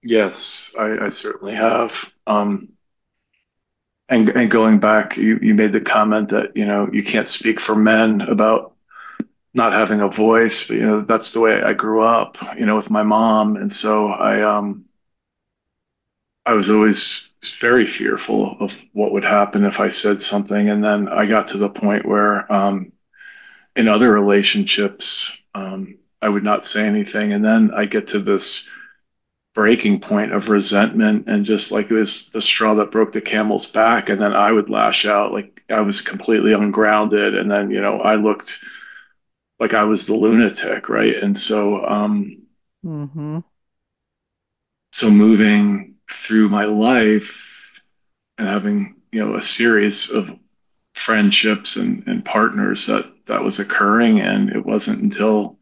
Yes, I certainly have. And going back, you made the comment that, you can't speak for men about not having a voice, but that's the way I grew up, with my mom. And so I was always very fearful of what would happen if I said something. And then I got to the point where in other relationships, I would not say anything. And then I get to this breaking point of resentment, and just like it was the straw that broke the camel's back. And then I would lash out like I was completely ungrounded. And then, I looked like I was the lunatic, right? And Mm-hmm. so moving through my life and having, a series of friendships and partners that was occurring. And it wasn't until,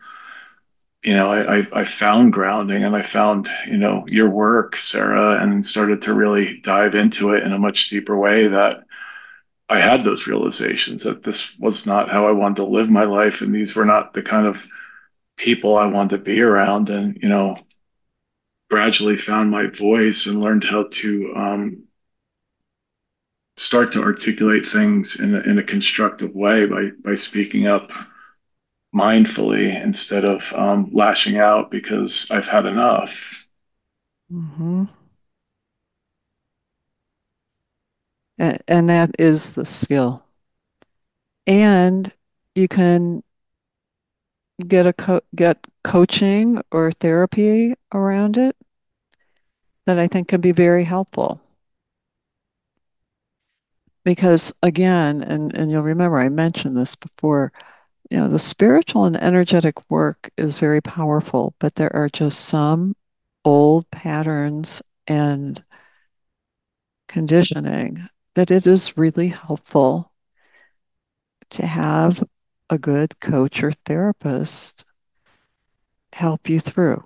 I found grounding, and I found, your work, Sarah, and started to really dive into it in a much deeper way, that I had those realizations that this was not how I wanted to live my life. And these were not the kind of people I wanted to be around. And, gradually found my voice and learned how to start to articulate things in a constructive way by speaking up mindfully instead of lashing out because I've had enough. Mm-hmm. And that is the skill. And you can get coaching or therapy around it that I think can be very helpful. Because again, and you'll remember I mentioned this before, the spiritual and energetic work is very powerful, but there are just some old patterns and conditioning that it is really helpful to have a good coach or therapist help you through.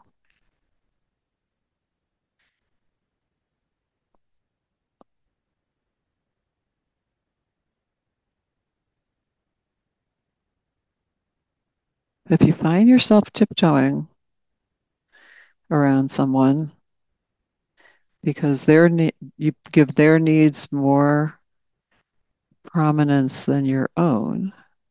If you find yourself tiptoeing around someone because you give their needs more prominence than your own,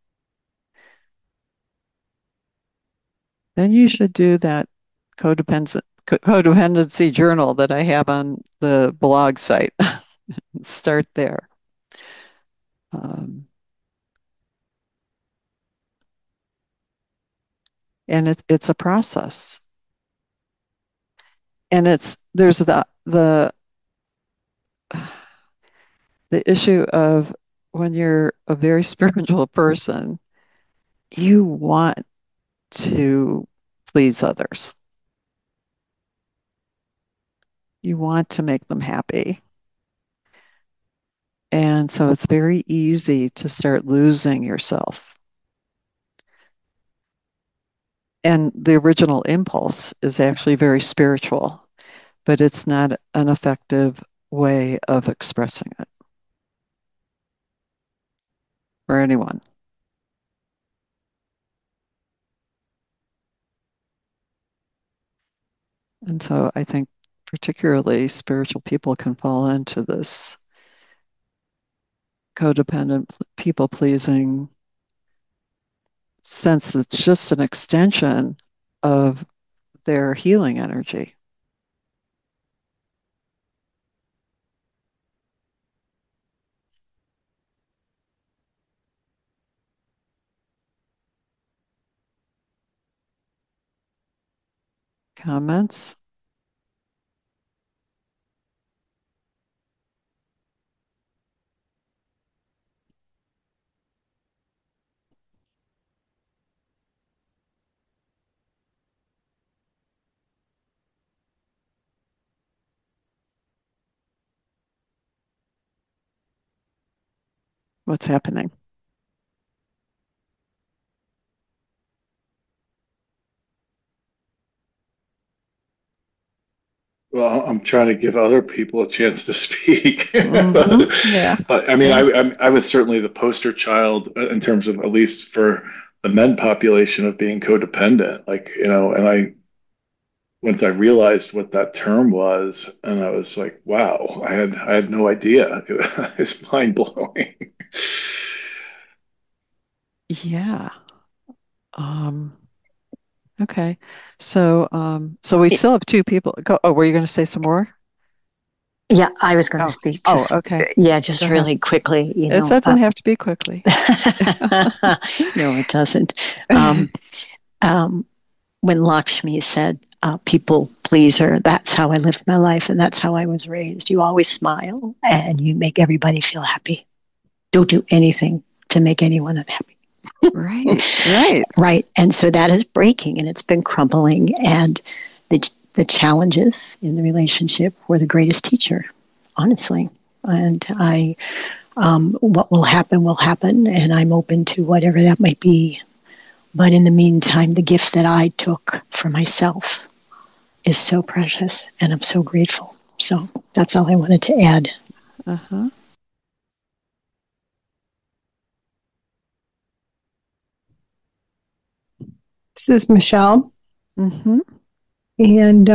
then you should do that codependency journal that I have on the blog site. Start there. Um, and it's a process. And there's the issue of when you're a very spiritual person, you want to please others. You want to make them happy. And so it's very easy to start losing yourself. And the original impulse is actually very spiritual, but it's not an effective way of expressing it for anyone. And so I think particularly spiritual people can fall into this codependent, people pleasing sense. It's just an extension of their healing energy. Comments? What's happening? Well, I'm trying to give other people a chance to speak. Yeah. But I mean, Yeah. I was certainly the poster child in terms of, at least for the men population, of being codependent. Like, and I once I realized what that term was, and I was like, wow, I had no idea. It's mind blowing. Yeah. Um, okay. So we still have two people. Go. Oh, were you going to say some more? Yeah, I was going to Oh, speak oh, just, okay. yeah, Go just ahead. really quickly, It doesn't have to be quickly. no, it doesn't. Um, um, when Lakshmi said, people pleaser, that's how I lived my life and that's how I was raised. You always smile and you make everybody feel happy. Don't do anything to make anyone unhappy. Right, right. Right. And so that is breaking and it's been crumbling. And the challenges in the relationship were the greatest teacher, honestly. And what will happen. And I'm open to whatever that might be. But in the meantime, the gift that I took for myself is so precious and I'm so grateful. So that's all I wanted to add. Uh-huh. This is Michelle. Mm-hmm. And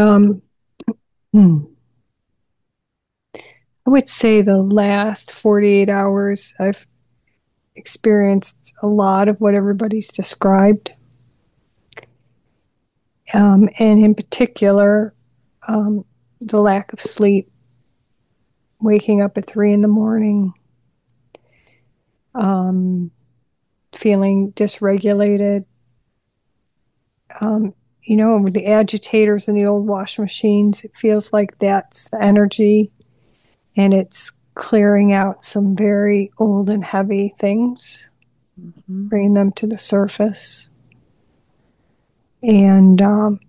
I would say the last 48 hours, I've experienced a lot of what everybody's described. And in particular, the lack of sleep, waking up at 3 in the morning, feeling dysregulated. The agitators in the old wash machines, it feels like that's the energy, and it's clearing out some very old and heavy things, bringing them to the surface. And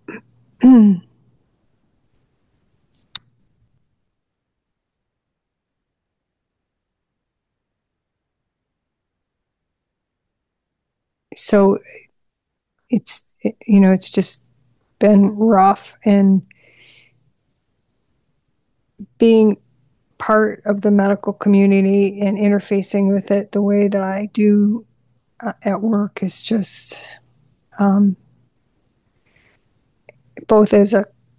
so it's just been rough, and being part of the medical community and interfacing with it the way that I do at work is just both as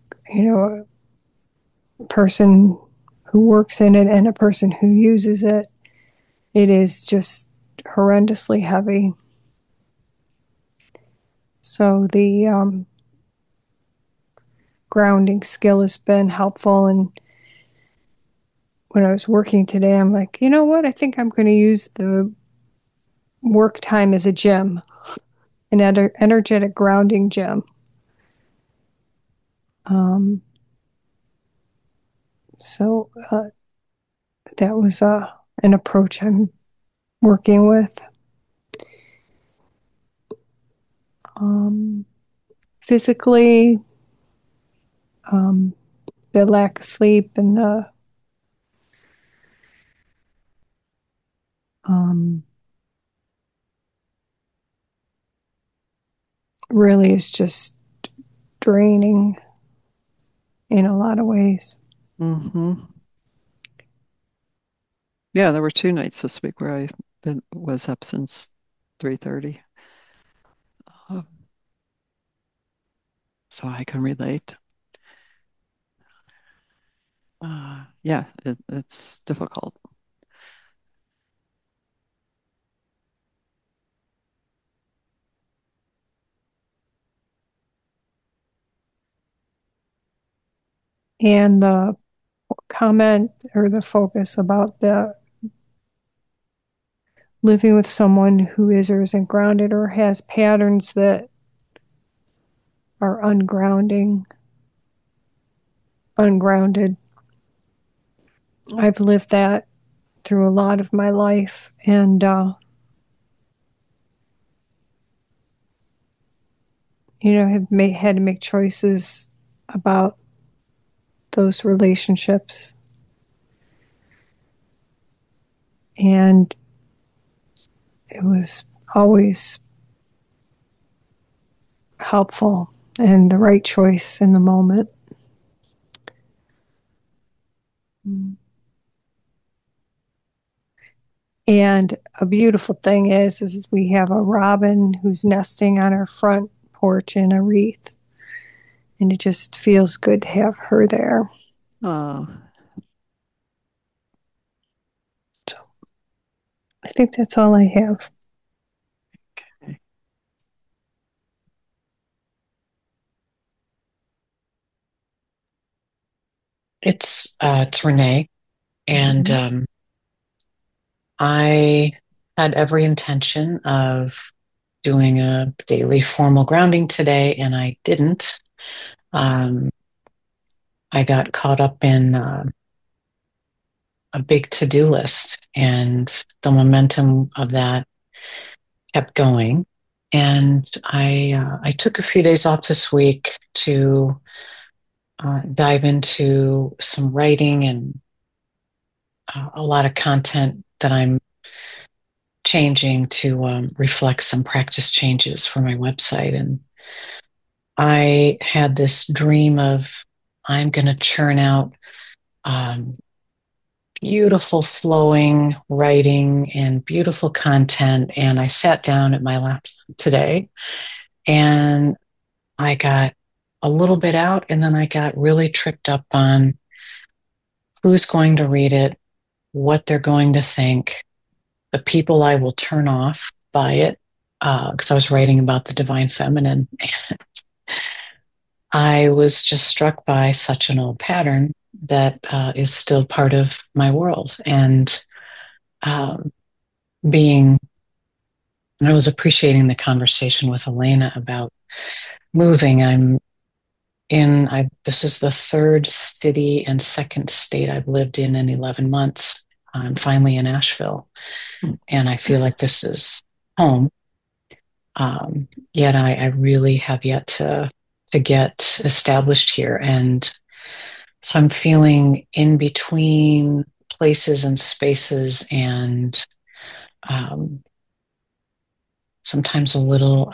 a person who works in it and a person who uses it. It is just horrendously heavy. So the grounding skill has been helpful. And when I was working today, I'm like, you know what? I think I'm going to use the work time as a gym, an energetic grounding gym. Um, so that was an approach I'm working with. Physically, um, the lack of sleep and the really is just draining in a lot of ways. Mm-hmm. Yeah, there were two nights this week where was up since 3:30. Um, so I can relate. Yeah, it's difficult. And the comment or the focus about the living with someone who is or isn't grounded or has patterns that are ungrounded. I've lived that through a lot of my life, and had to make choices about those relationships. And it was always helpful and the right choice in the moment. And a beautiful thing is we have a robin who's nesting on our front porch in a wreath. And it just feels good to have her there. Oh, So I think that's all I have. okay. It's Renee, and I had every intention of doing a daily formal grounding today, and I didn't. Um, I got caught up in a big to-do list, and the momentum of that kept going. And I took a few days off this week to dive into some writing and a lot of content that I'm changing to reflect some practice changes for my website. And I had this dream of I'm going to churn out um, beautiful flowing writing and beautiful content. And I sat down at my laptop today and I got a little bit out, and then I got really tripped up on who's going to read it, what they're going to think, the people I will turn off by it. Because I was writing about the divine feminine. I was just struck by such an old pattern that is still part of my world. And um, being, I was appreciating the conversation with Elena about moving. This is the third city and second state I've lived in 11 months. I'm finally in Asheville, and I feel like this is home. Yet I really have yet to get established here. And so I'm feeling in between places and spaces, and um, sometimes a little,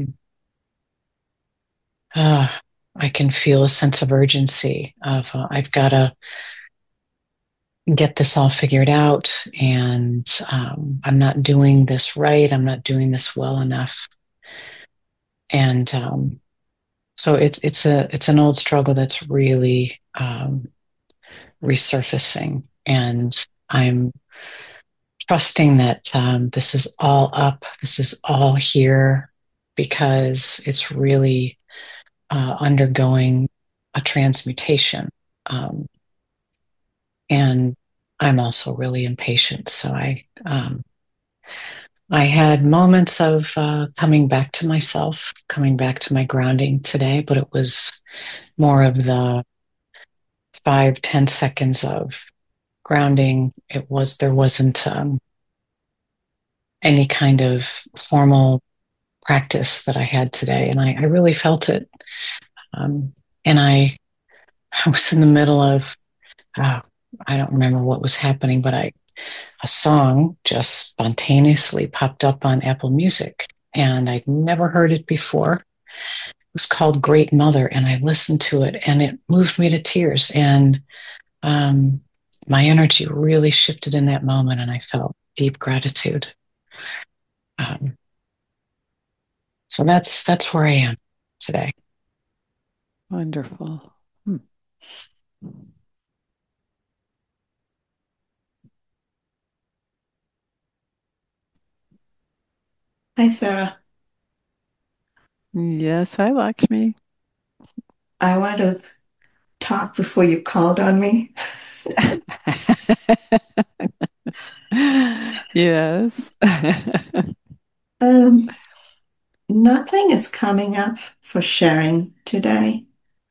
I can feel a sense of urgency of I've got to get this all figured out, and I'm not doing this right. I'm not doing this well enough. And so it's an old struggle that's really resurfacing, and I'm trusting that this is all up, this is all here, because it's really undergoing a transmutation. And I'm also really impatient, so I had moments of coming back to myself, coming back to my grounding today, but it was more of the 5-10 seconds of grounding. There wasn't any kind of formal practice that I had today, and I really felt it. And I was in the middle of, I don't remember what was happening, but a song just spontaneously popped up on Apple Music, and I'd never heard it before. It was called Great Mother, and I listened to it, and it moved me to tears. And my energy really shifted in that moment, and I felt deep gratitude. So that's where I am today. Wonderful. Hi, Sarah. Yes, hi, Lakshmi. I wanted to talk before you called on me. Yes. Nothing is coming up for sharing today.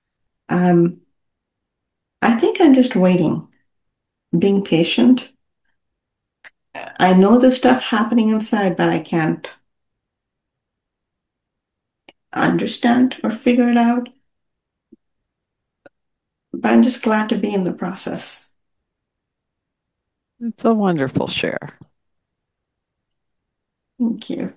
I think I'm just waiting, being patient. I know the stuff happening inside, but I can't understand or figure it out. But I'm just glad to be in the process. It's a wonderful share. Thank you.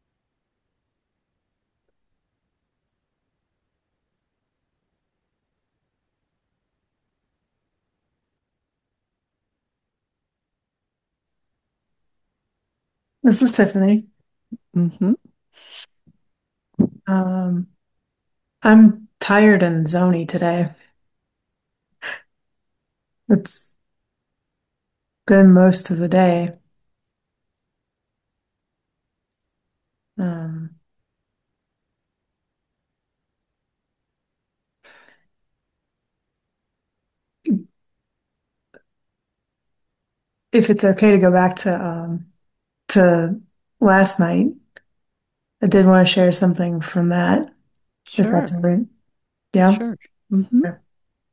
This is Tiffany. Mm-hmm. I'm tired and zony today. It's been most of the day. Um, if it's okay to go back to last night, I did want to share something from that, if that's Sure, all right. Yeah. sure. Hmm. Okay.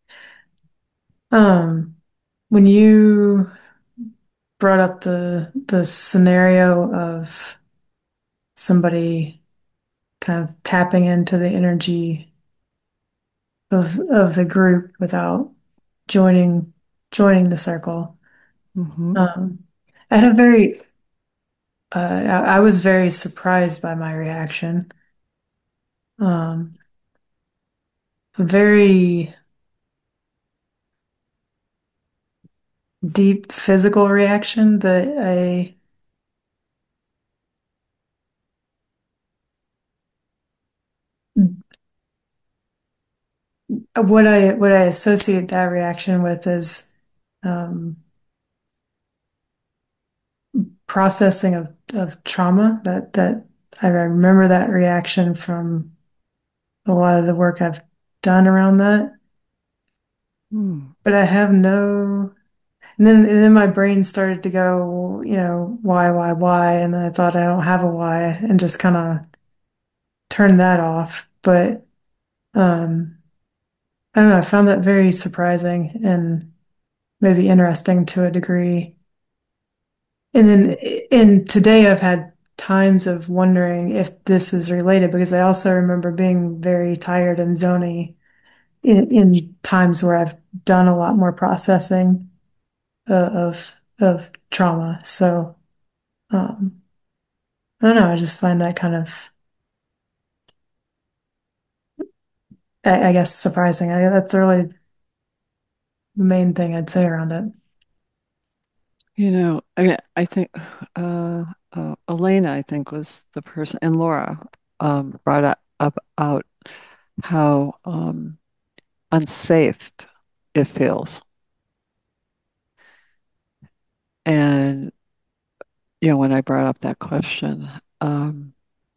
Um, when you brought up the scenario of somebody kind of tapping into the energy of the group without joining the circle. Hmm. Um, I had very I was very surprised by my reaction. Um, a very deep physical reaction that what I associate that reaction with is um, processing of trauma. That I remember that reaction from a lot of the work I've done around that. Mm. But I have no. And then my brain started to go, well, why? And then I thought I don't have a why, and just kind of turned that off. But um, I don't know. I found that very surprising and maybe interesting to a degree. And then, Mm. and today I've had times of wondering if this is related because I also remember being very tired and zony in times where I've done a lot more processing of trauma. So um, I don't know. I just find that kind of, I guess, surprising. That's really the main thing I'd say around it. I mean, I think Elena, I think, was the person, and Laura brought up out how unsafe it feels. And, when I brought up that question, um,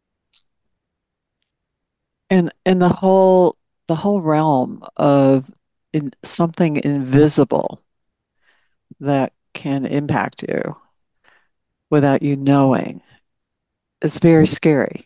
and the whole realm of something invisible that can impact you without you knowing is very scary.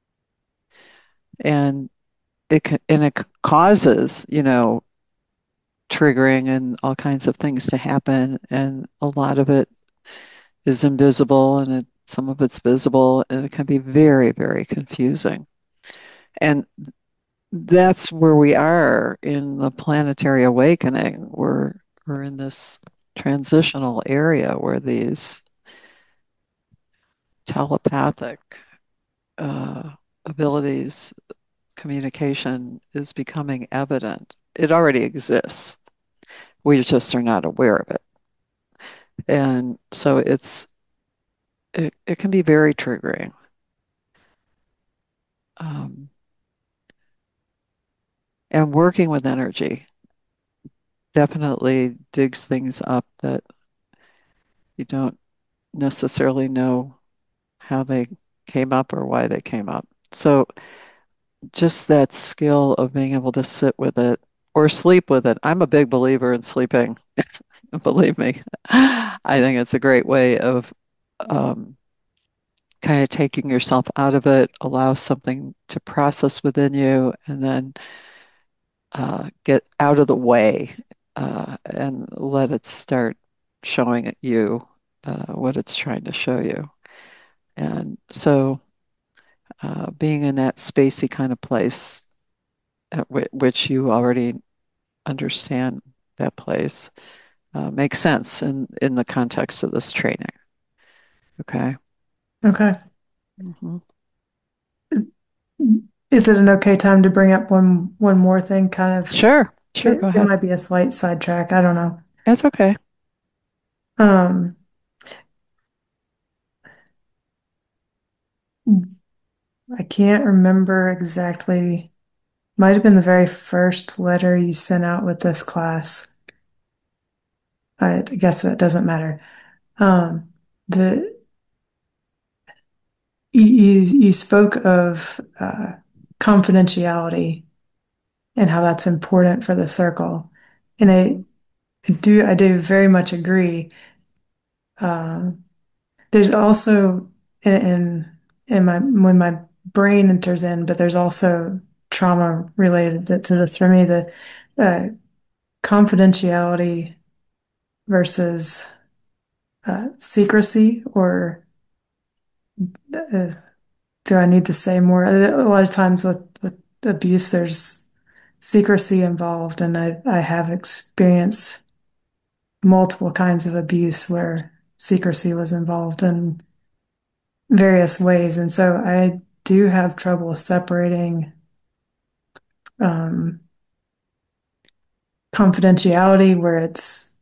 And it causes, triggering and all kinds of things to happen. And a lot of it is invisible and some of it's visible, and it can be very, very confusing. And that's where we are in the planetary awakening. We're in this transitional area where these telepathic abilities, communication is becoming evident. It already exists. We just are not aware of it. And so it can be very triggering. Um, and working with energy definitely digs things up that you don't necessarily know how they came up or why they came up. So just that skill of being able to sit with it or sleep with it. I'm a big believer in sleeping. Believe me, I think it's a great way of um, kind of taking yourself out of it, allow something to process within you, and then get out of the way and let it start showing at you what it's trying to show you. And so being in that spacey kind of place at which you already understand that place makes sense in the context of this training. Okay. Okay. Hmm. Is it an okay time to bring up one more thing? Kind of, Sure. Sure. Go it ahead. might be a slight sidetrack. I don't know. That's okay. Um, I can't remember exactly might have been the very first letter you sent out with this class. I guess that doesn't matter. The you spoke of confidentiality and how that's important for the circle, and I do very much agree. Um, there's also in my when my brain enters in, but there's also trauma related to this for me. The uh, confidentiality versus secrecy, or uh, do I need to say more? A lot of times with abuse, there's secrecy involved, and I have experienced multiple kinds of abuse where secrecy was involved in various ways. And so I do have trouble separating um, confidentiality, where it's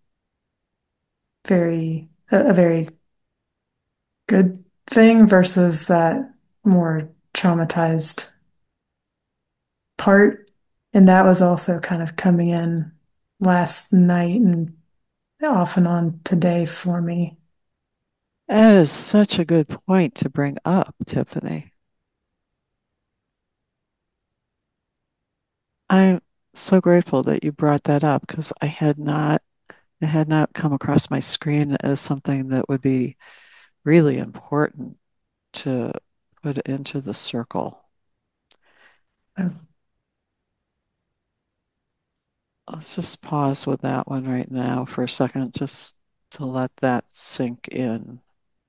a very good thing, versus that more traumatized part. And that was also kind of coming in last night and off and on today for me. That is such a good point to bring up, Tiffany. I'm so grateful that you brought that up because it had not come across my screen as something that would be really important to put into the circle. Oh, Let's just pause with that one right now for a second, just to let that sink in.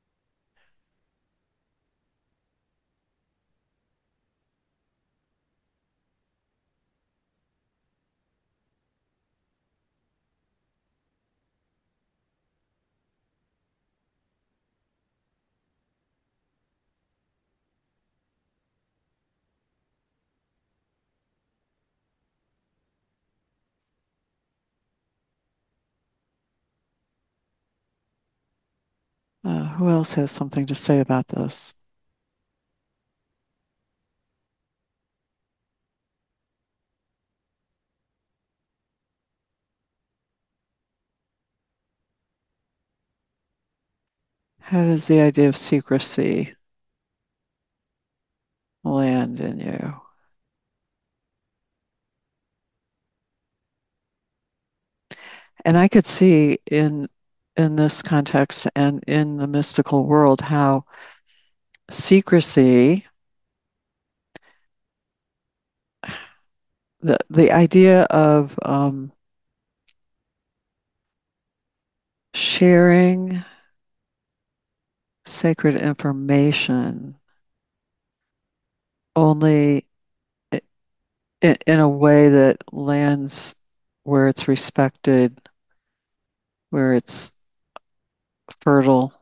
Who else has something to say about this? How does the idea of secrecy land in you? And I could see in this context and in the mystical world how secrecy, the idea of sharing sacred information only in a way that lands where it's respected, where it's fertile,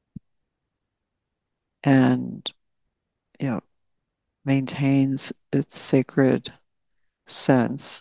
and you know maintains its sacred sense,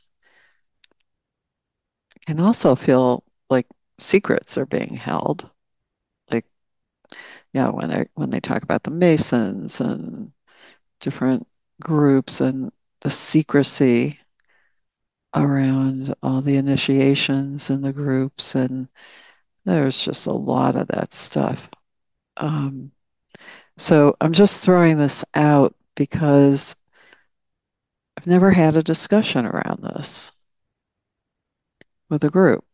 can also feel like secrets are being held. Like, yeah, when they talk about the Masons and different groups and the secrecy around all the initiations in the groups, and there's just a lot of that stuff. Um, so I'm just throwing this out because I've never had a discussion around this with a group.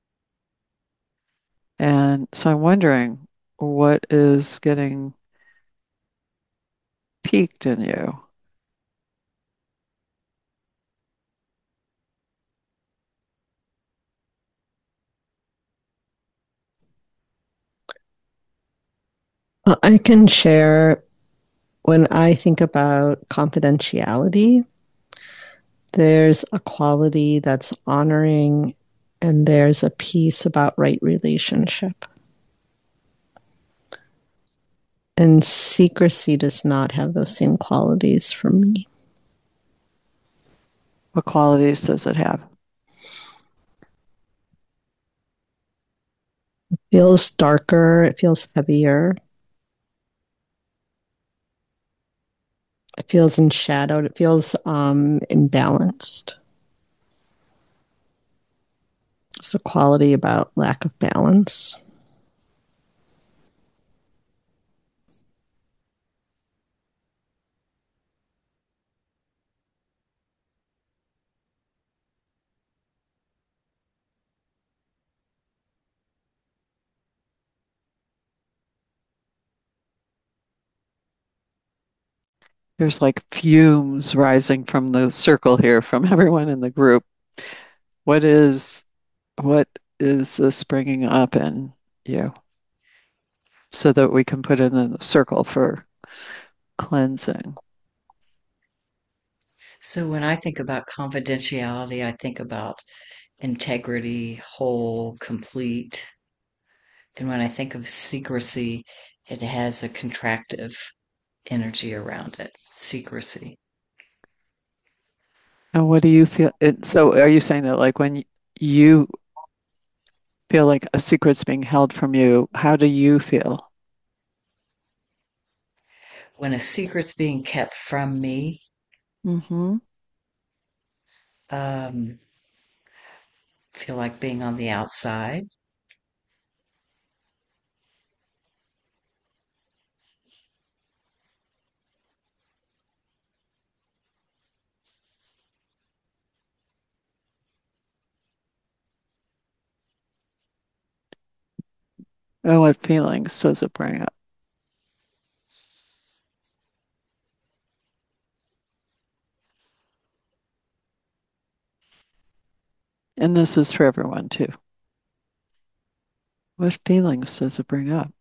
And so I'm wondering what is getting peaked in you. I can share when I think about confidentiality, there's a quality that's honoring, and there's a piece about right relationship. And secrecy does not have those same qualities for me. What qualities does it have? It feels darker, it feels heavier. It feels enshadowed. It feels imbalanced. It's a quality about lack of balance. There's like fumes rising from the circle here from everyone in the group. What is what is this bringing up in you so that we can put it in the circle for cleansing? So when I think about confidentiality, I think about integrity, whole, complete. And when I think of secrecy, it has a contractive energy around it. Secrecy. And what do you feel? So are you saying that like when you feel like a secret's being held from you, how do you feel? When a secret's being kept from me, Mm-hmm. um, feel like being on the outside. And what feelings does it bring up? And this is for everyone too. What feelings does it bring up?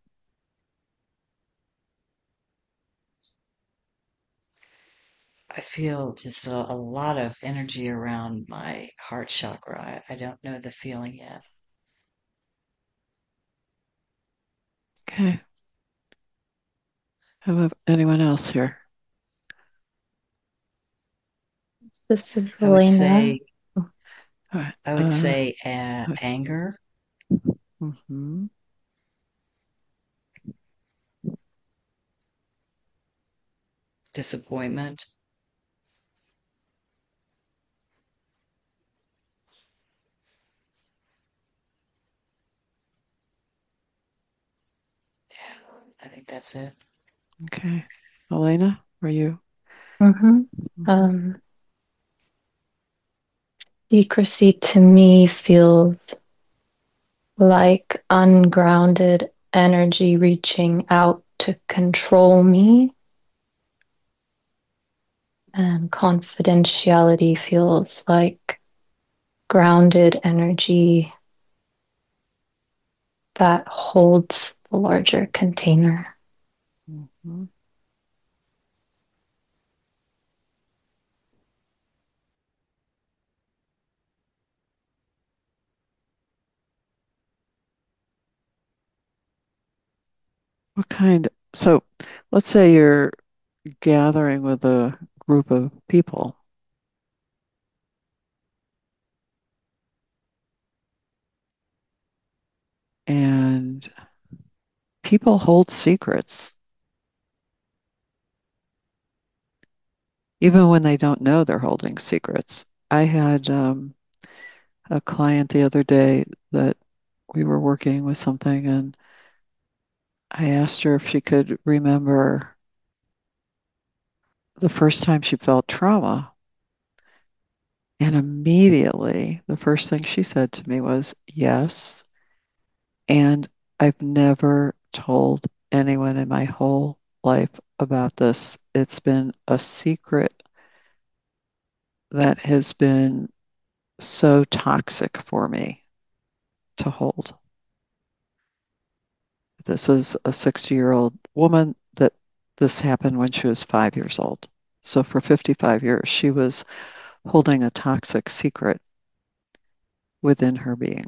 I feel just a lot of energy around my heart chakra. I don't know the feeling yet. Okay. How about anyone else here? This is I would Elena. say, All right. I would say anger, Mm-hmm. disappointment, I think that's it. Okay. Elena, are you? Mm-hmm. Mhm. Secrecy to me feels like ungrounded energy reaching out to control me, and confidentiality feels like grounded energy that holds the larger container. Mhm. What kind? So let's say you're gathering with a group of people and people hold secrets even when they don't know they're holding secrets. I had a client the other day that we were working with something, and I asked her if she could remember the first time she felt trauma. And immediately, the first thing she said to me was, yes. And I've never told anyone in my whole life about this. It's been a secret that has been so toxic for me to hold. This is a 60-year-old woman that this happened when she was 5 years old. So for 55 years, she was holding a toxic secret within her being.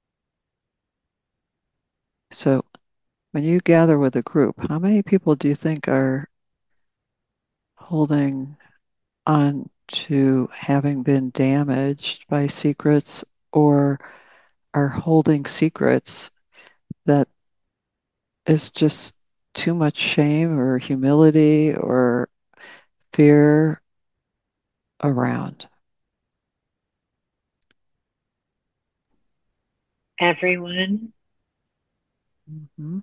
So when you gather with a group, how many people do you think are holding on to having been damaged by secrets or are holding secrets that is just too much shame or humility or fear around? Everyone. Mm-hmm.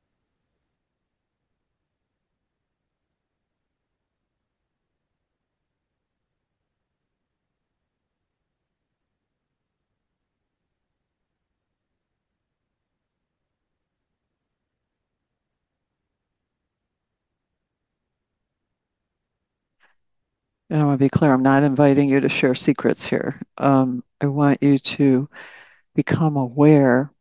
And I want to be clear, I'm not inviting you to share secrets here. I want you to become aware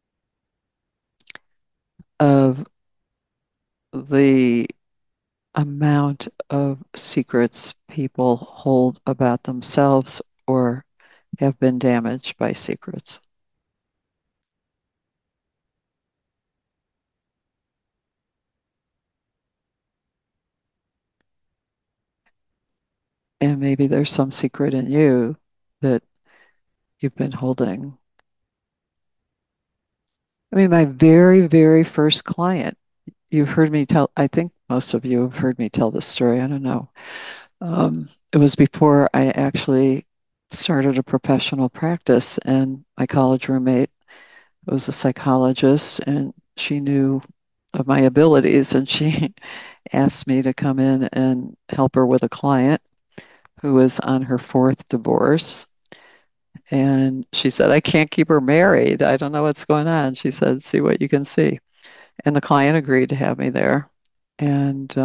of the amount of secrets people hold about themselves or have been damaged by secrets. And maybe there's some secret in you that you've been holding. I mean, my very, very first client, you've heard me tell, I think most of you have heard me tell this story. I don't know. It was before I actually started a professional practice, and my college roommate was a psychologist, and she knew of my abilities, and she asked me to come in and help her with a client who was on her fourth divorce. And she said, I can't keep her married. I don't know what's going on. She said, see what you can see. And the client agreed to have me there. And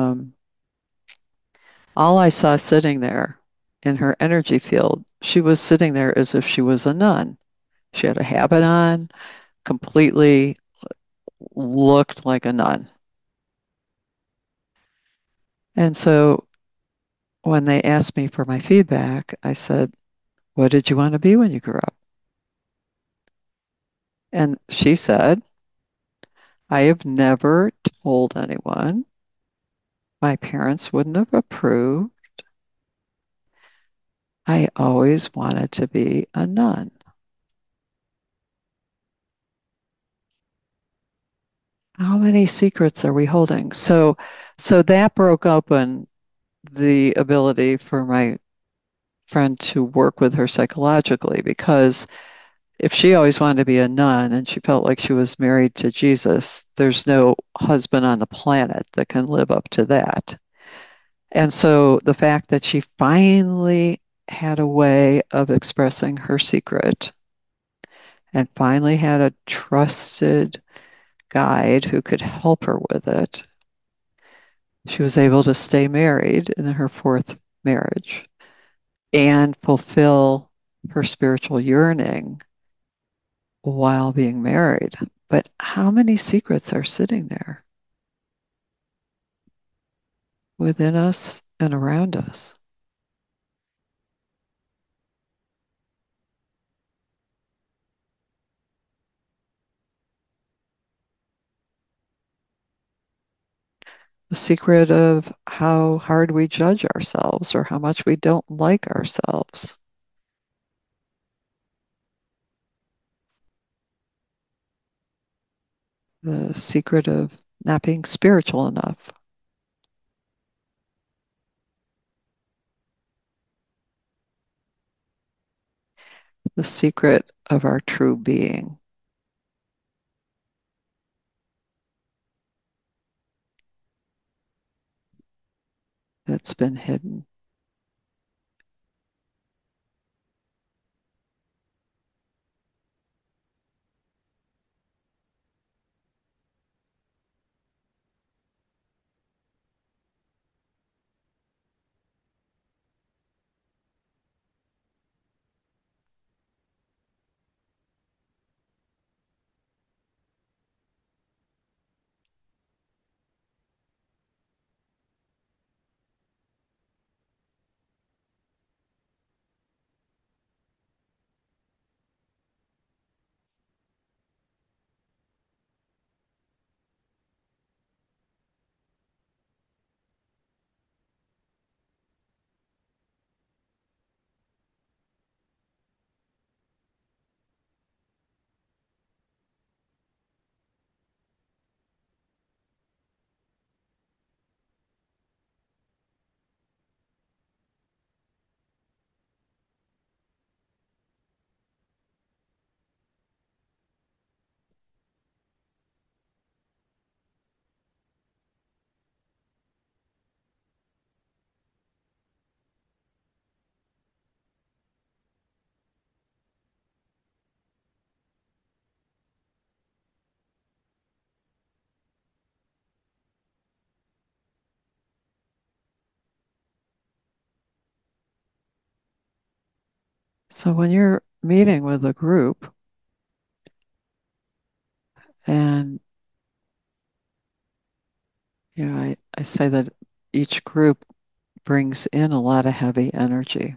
all I saw sitting there in her energy field, she was sitting there as if she was a nun. She had a habit on, completely looked like a nun. And so when they asked me for my feedback, I said, what did you want to be when you grew up? And she said, I have never told anyone. My parents wouldn't have approved. I always wanted to be a nun. How many secrets are we holding? So that broke open the ability for my friend to work with her psychologically, because if she always wanted to be a nun and she felt like she was married to Jesus, there's no husband on the planet that can live up to that. And so the fact that she finally had a way of expressing her secret and finally had a trusted guide who could help her with it, she was able to stay married in her fourth marriage and fulfill her spiritual yearning while being married. But how many secrets are sitting there within us and around us? The secret of how hard we judge ourselves or how much we don't like ourselves. The secret of not being spiritual enough. The secret of our true being that's been hidden. So when you're meeting with a group and I say that each group brings in a lot of heavy energy.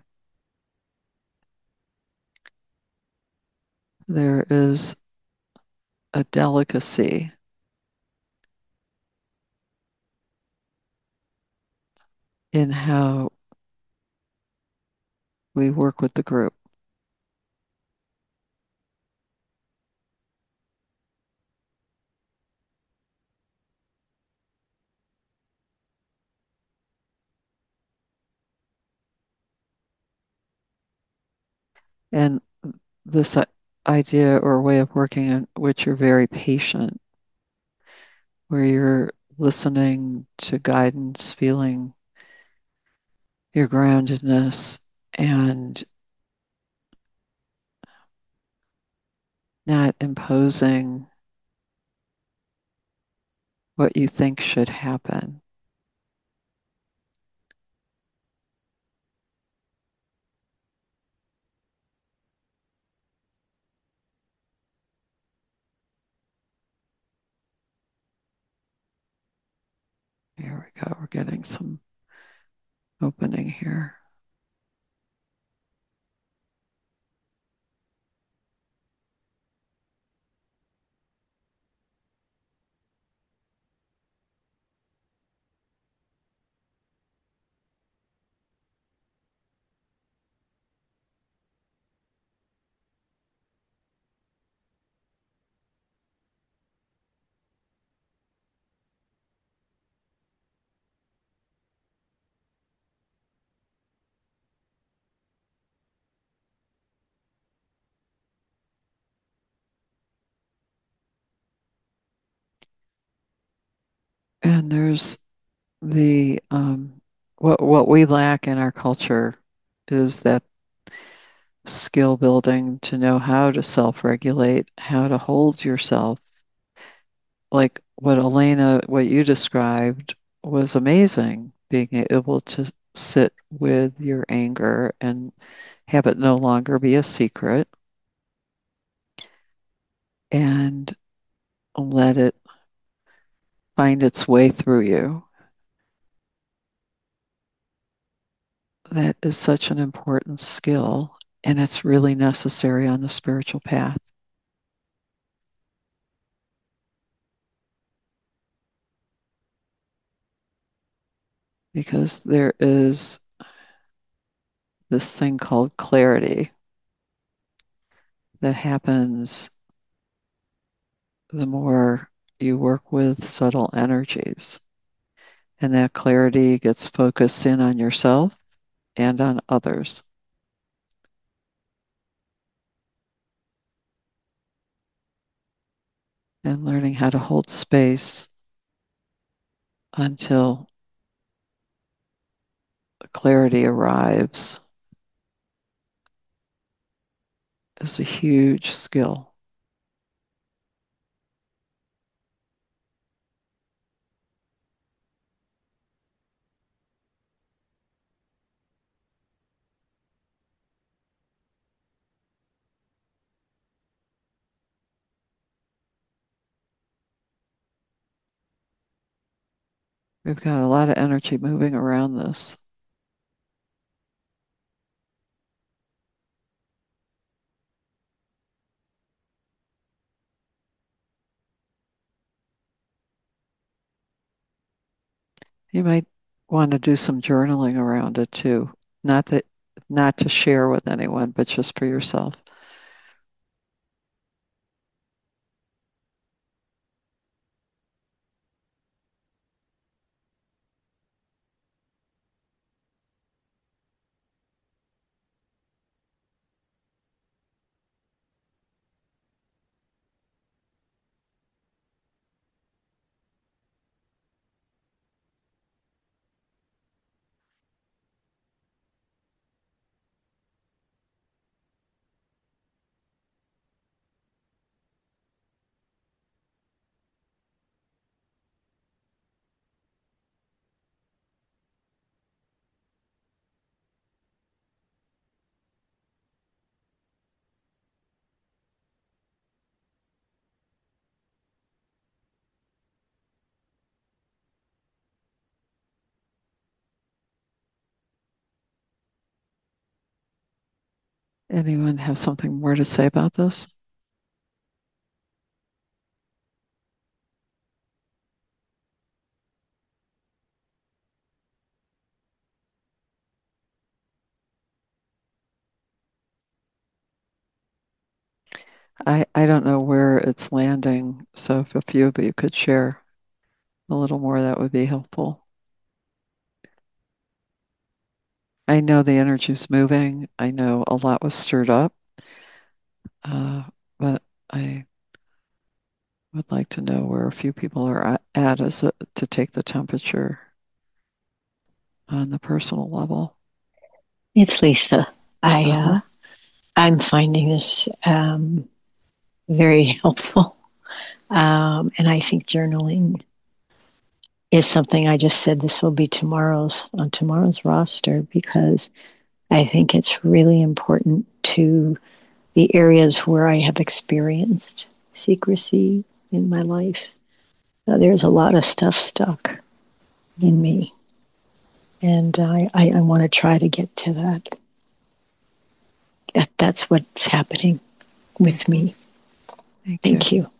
There is a delicacy in how we work with the group. And this idea or way of working in which you're very patient, where you're listening to guidance, feeling your groundedness, and not imposing what you think should happen. Here we go. We're getting some opening here. And there's the what we lack in our culture is that skill building to know how to self-regulate, how to hold yourself. Like what Elena, what you described was amazing, being able to sit with your anger and have it no longer be a secret and let it find its way through you. That is such an important skill, and it's really necessary on the spiritual path. Because there is this thing called clarity that happens the more you work with subtle energies. And that clarity gets focused in on yourself and on others. And learning how to hold space until clarity arrives is a huge skill. We've got a lot of energy moving around this. You might want to do some journaling around it too. Not that not to share with anyone, but just for yourself. Anyone have something more to say about this? I don't know where it's landing, so if a few of you could share a little more, that would be helpful. I know the energy's moving. I know a lot was stirred up, but I would like to know where a few people are at to take the temperature on the personal level. It's Lisa. I'm finding this very helpful, and I think journaling is something. I just said this will be on tomorrow's roster, because I think it's really important to the areas where I have experienced secrecy in my life. There's a lot of stuff stuck in me, and I want to try to get to that. That's what's happening with me. Thank you.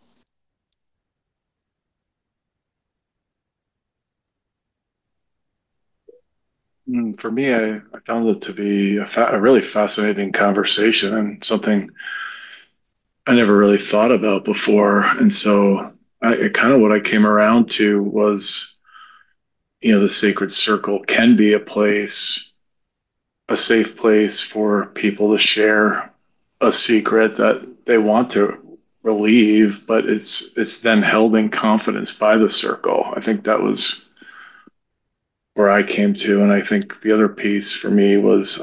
For me, I found it to be a really fascinating conversation and something I never really thought about before. And so kind of what I came around to was, the sacred circle can be a safe place for people to share a secret that they want to relieve, but it's then held in confidence by the circle. I think that was where I came to. And I think the other piece for me was,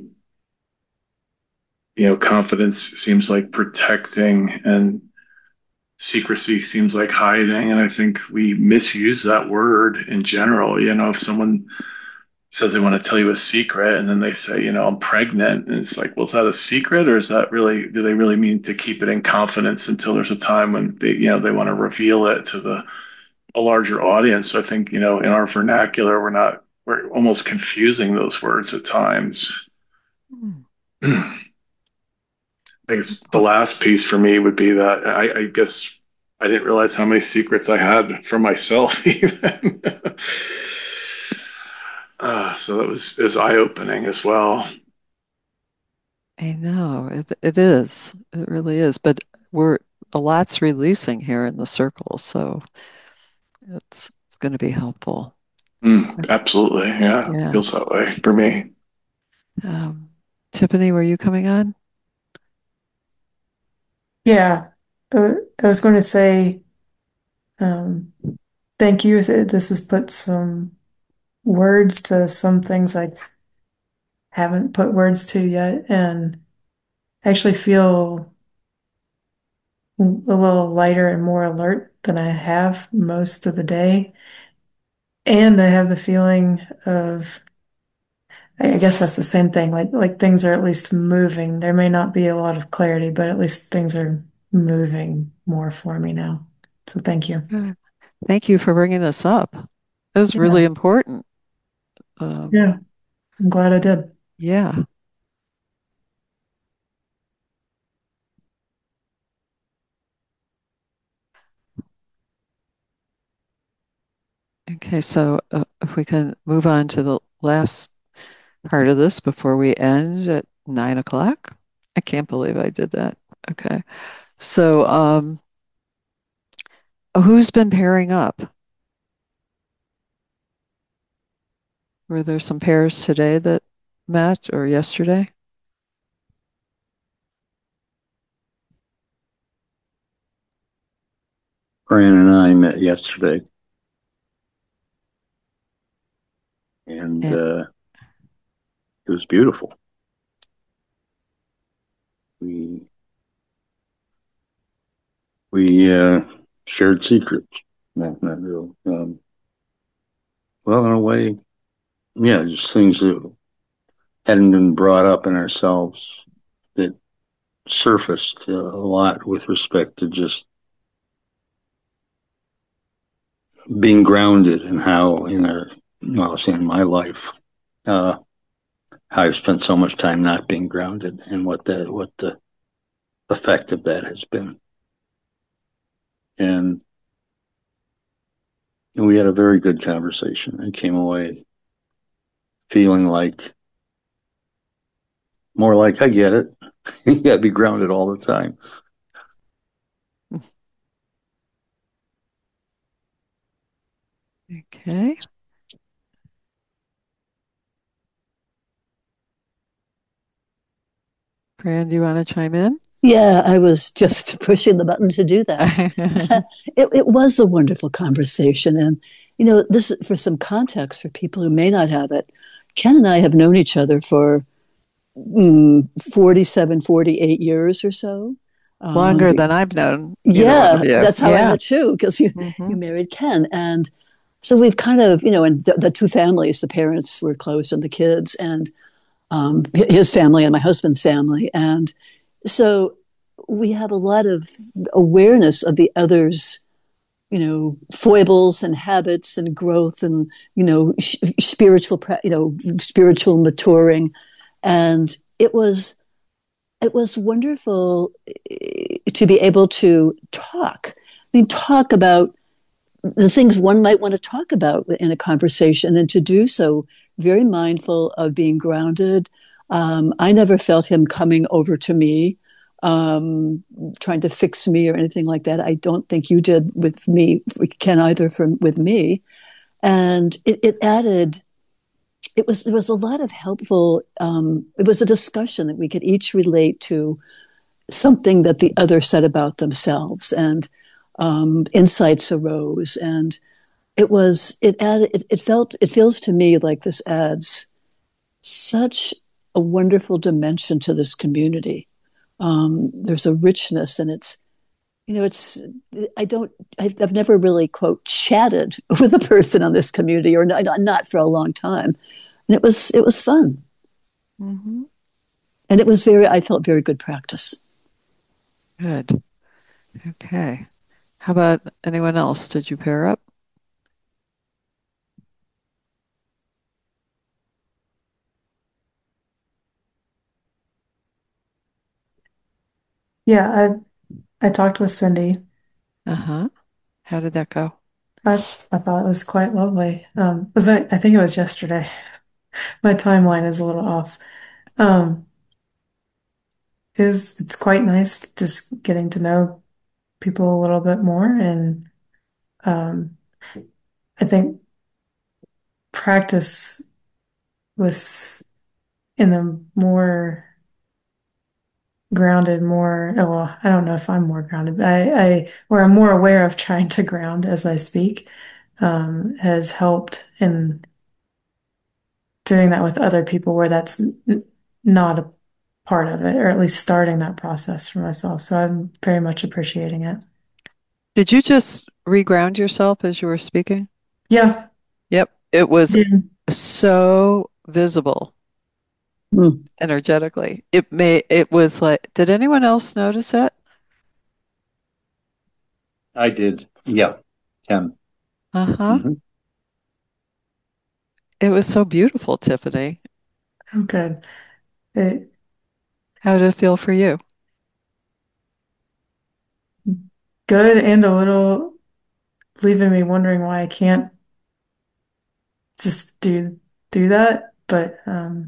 confidence seems like protecting and secrecy seems like hiding. And I think we misuse that word in general. If someone says they want to tell you a secret and then they say, I'm pregnant, and it's like, well, is that a secret, or do they really mean to keep it in confidence until there's a time when they want to reveal it to a larger audience? So I think, in our vernacular, we're almost confusing those words at times. I guess the last piece for me would be that I guess I didn't realize how many secrets I had for myself even. So it was eye-opening as well. I know it is. It really is. But a lot's releasing here in the circle, so it's going to be helpful. Absolutely, yeah. It feels that way for me. Tiffany, were you coming on? Yeah, I was going to say, thank you. This has put some words to some things I haven't put words to yet, and actually feel a little lighter and more alert than I have most of the day. And I have the feeling of, I guess that's the same thing, like things are at least moving. There may not be a lot of clarity, but at least things are moving more for me now. So thank you. Good. Thank you for bringing this up. It was really important. Yeah, I'm glad I did. Yeah. Okay, so if we can move on to the last part of this before we end at 9:00. I can't believe I did that. Okay. So who's been pairing up? Were there some pairs today that met or yesterday? Fran and I met yesterday. And it was beautiful. We shared secrets. Not real. Well, in a way, yeah, just things that hadn't been brought up in ourselves that surfaced a lot with respect to just being grounded and how in my life, how I've spent so much time not being grounded and what the effect of that has been. And we had a very good conversation. I came away feeling more like I get it. You gotta be grounded all the time. Okay. Fran, do you want to chime in? Yeah, I was just pushing the button to do that. It was a wonderful conversation. And, this for some context for people who may not have it. Ken and I have known each other for 47, 48 years or so. Longer than I've known. That's how I met you, because you married Ken. And so we've kind of, and the two families, the parents were close and the kids, and his family and my husband's family. And so we have a lot of awareness of the other's, foibles and habits and growth and, spiritual maturing. And it was wonderful to be able to talk. Talk about the things one might want to talk about in a conversation, and to do so very mindful of being grounded. I never felt him coming over to me, trying to fix me or anything like that. I don't think you did with me, Ken, either with me. And it added, there was a lot of helpful, it was a discussion that we could each relate to something that the other said about themselves, and insights arose. And it feels to me like this adds such a wonderful dimension to this community. There's a richness, and I've never really, quote, chatted with a person on this community, or not for a long time. And it was fun. Mm-hmm. And I felt very good practice. Good. Okay. How about anyone else? Did you pair up? Yeah, I talked with Cindy. Uh-huh. How did that go? I thought it was quite lovely. I think it was yesterday. My timeline is a little off. It's quite nice just getting to know people a little bit more, and I think practice was in a more grounded, I don't know if I'm more grounded, but where I'm more aware of trying to ground as I speak, has helped in doing that with other people where that's not a part of it, or at least starting that process for myself. So I'm very much appreciating it. Did you just reground yourself as you were speaking? Yeah. Yep. It was so visible energetically. It was like, did anyone else notice it? I did. Yeah. Ken. Uh-huh. Mm-hmm. It was so beautiful, Tiffany. Oh, good. How did it feel for you? Good, and a little leaving me wondering why I can't just do that. But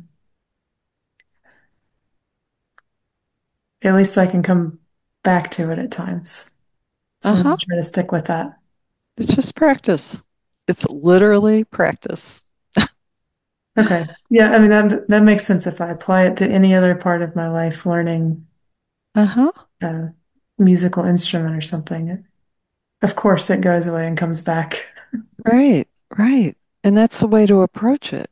at least I can come back to it at times. So I'm gonna try to stick with that. It's just practice. It's literally practice. Okay. Yeah, I mean that makes sense if I apply it to any other part of my life, learning a musical instrument or something. Of course it goes away and comes back. Right, right. And that's the way to approach it.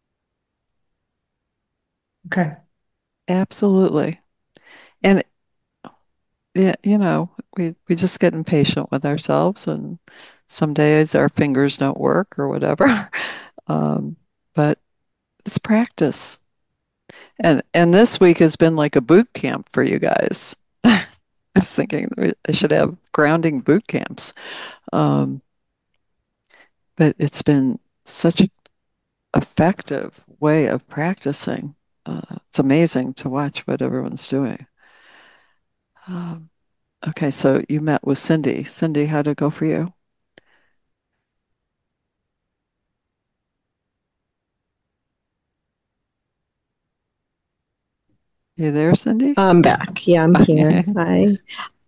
Okay. Absolutely. And yeah, we just get impatient with ourselves, and some days our fingers don't work or whatever. But it's practice. And this week has been like a boot camp for you guys. I was thinking I should have grounding boot camps. But it's been such effective way of practicing. It's amazing to watch what everyone's doing. Okay, so you met with Cindy. Cindy, how'd it go for you? You there, Cindy? I'm back. Yeah, I'm here. Okay. Hi.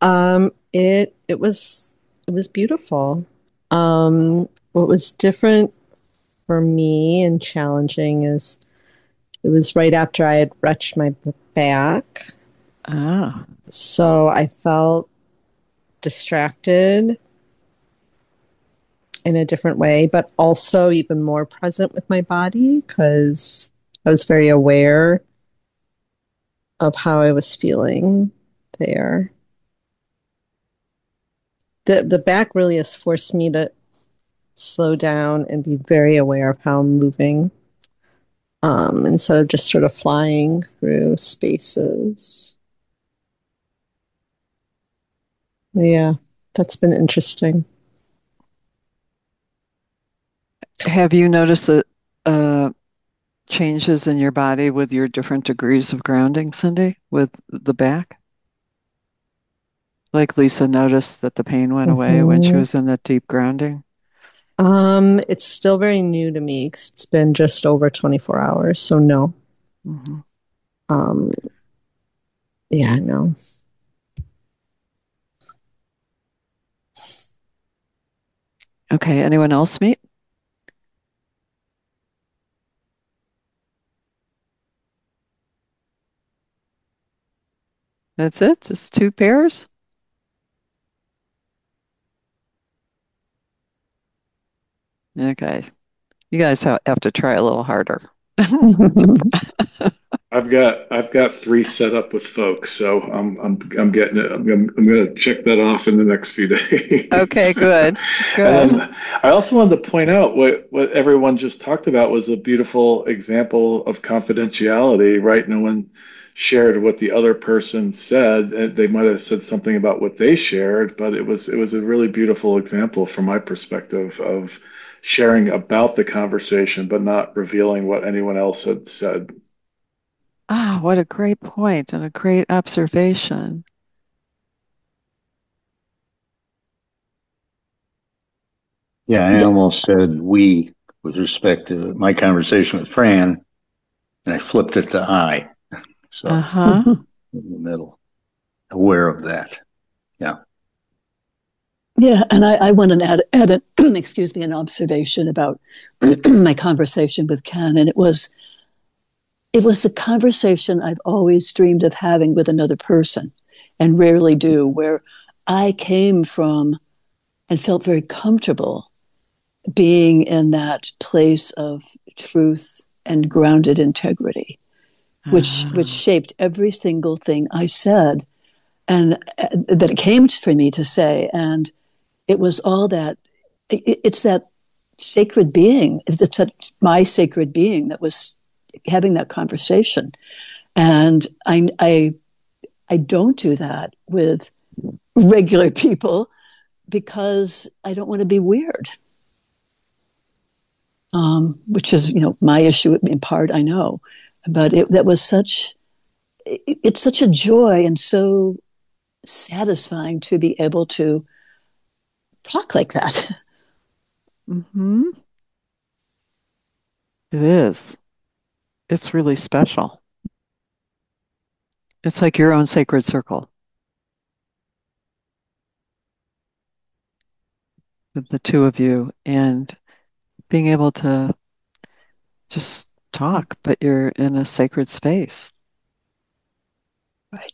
It was beautiful. What was different for me and challenging is it was right after I had wrenched my back. Ah. So I felt distracted in a different way, but also even more present with my body because I was very aware of how I was feeling there. The back really has forced me to slow down and be very aware of how I'm moving, instead of just sort of flying through spaces. Yeah, that's been interesting. Have you noticed changes in your body with your different degrees of grounding, Cindy, with the back? Like Lisa noticed that the pain went away when she was in that deep grounding? It's still very new to me 'cause it's been just over 24 hours, so no. Mm-hmm. Yeah, no. Okay, anyone else meet? That's it? Just two pairs? Okay. You guys have to try a little harder. I've got three set up with folks, so I'm getting it. I'm gonna check that off in the next few days. Okay, good. And then I also wanted to point out what everyone just talked about was a beautiful example of confidentiality, right? No one shared what the other person said. They might have said something about what they shared, but it was a really beautiful example from my perspective of sharing about the conversation, but not revealing what anyone else had said. Ah, what a great point and a great observation. Yeah, I almost said we with respect to my conversation with Fran, and I flipped it to I. So Uh-huh. in the middle, aware of that. Yeah. Yeah, and I want to add an, excuse me, an observation about my conversation with Ken, and it was the conversation I've always dreamed of having with another person, and rarely do, where I came from and felt very comfortable being in that place of truth and grounded integrity, which shaped every single thing I said, and that it came for me to say, and it was all that. It's that sacred being. It's that my sacred being that was having that conversation, and I don't do that with regular people because I don't want to be weird. Which is, my issue in part, I know, but that was it's such a joy and so satisfying to be able to talk like that. Mm-hmm. It is. It's really special. It's like your own sacred circle. The two of you and being able to just talk, but you're in a sacred space. Right.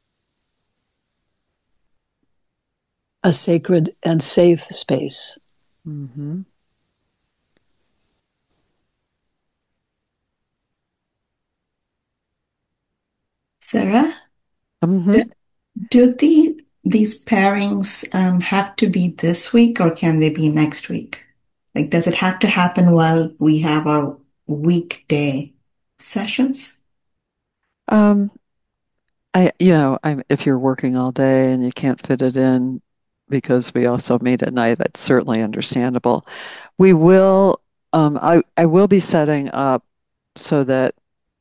A sacred and safe space. Mm-hmm. Sarah, Mm-hmm. do these pairings have to be this week or can they be next week? Like, does it have to happen while we have our weekday sessions? If you're working all day and you can't fit it in because we also meet at night, that's certainly understandable. We will I will be setting up so that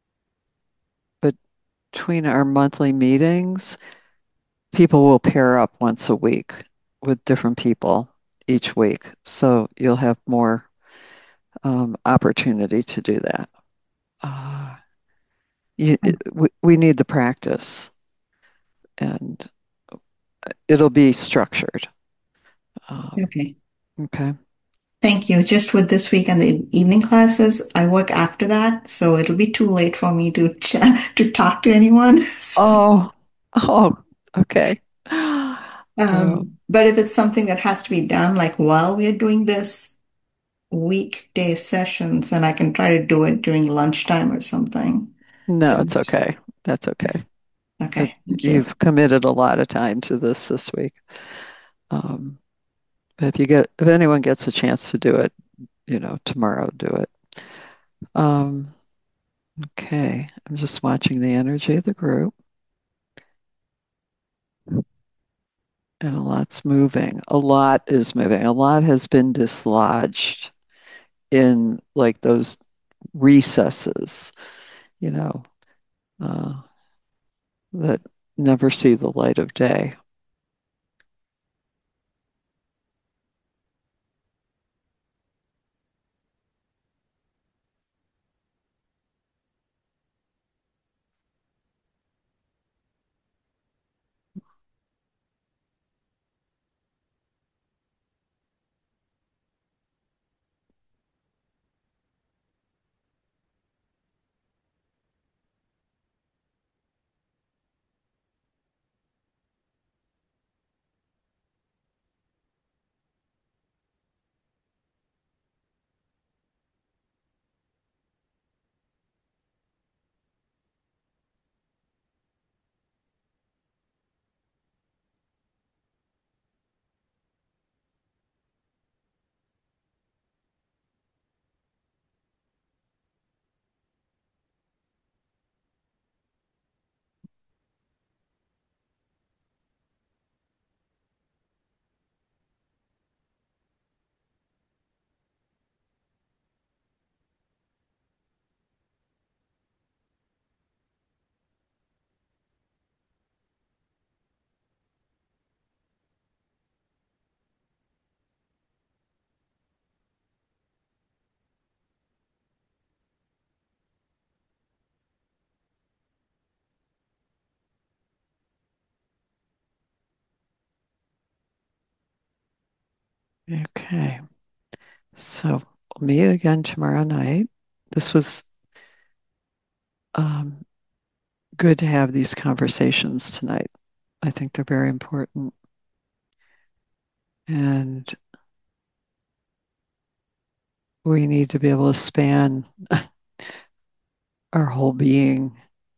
between our monthly meetings, people will pair up once a week with different people each week. So you'll have more opportunity to do that. Uh, we need the practice, and it'll be structured. Okay. Okay. Thank you. Just with this week and the evening classes, I work after that, so it'll be too late for me to to talk to anyone. Oh, okay. But if it's something that has to be done, like while we are doing this weekday sessions, and I can try to do it during lunchtime or something. No, it's okay. That's okay. Okay. Thank you. You've committed a lot of time to this week. But if anyone gets a chance to do it, tomorrow, do it. Okay, I'm just watching the energy of the group. And a lot's moving. A lot is moving. A lot has been dislodged in like those recesses, that never see the light of day. Okay. So we'll meet again tomorrow night. This was good to have these conversations tonight. I think they're very important. And we need to be able to span our whole being.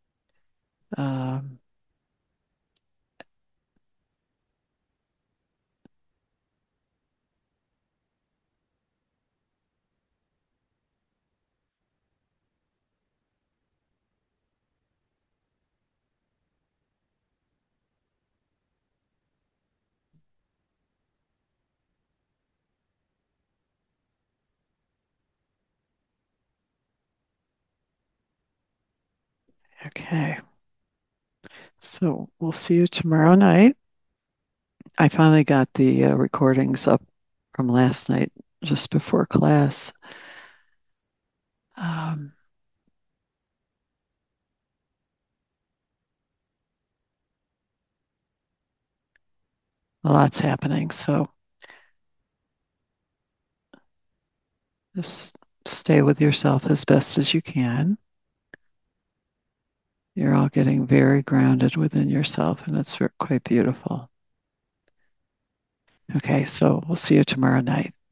Okay. So we'll see you tomorrow night. I finally got the recordings up from last night just before class. A lot's happening, so just stay with yourself as best as you can. You're all getting very grounded within yourself, and it's quite beautiful. Okay, so we'll see you tomorrow night.